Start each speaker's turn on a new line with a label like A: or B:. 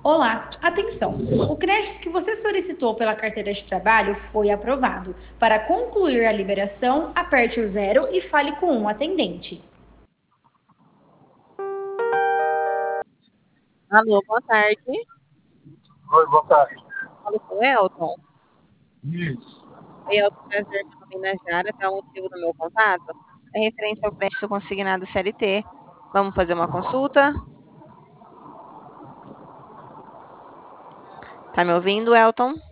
A: Olá, atenção! O crédito que você solicitou pela carteira de trabalho foi aprovado. Para concluir a liberação, aperte o zero e fale com um atendente.
B: Alô, boa tarde.
C: Oi, boa tarde.
B: Falo com o Elton.
C: Isso.
B: Oi, Elton, prazer, meu nome é Najara, tá? O motivo do meu contato é referente ao crédito consignado CLT. Vamos fazer uma consulta? Tá me ouvindo, Elton?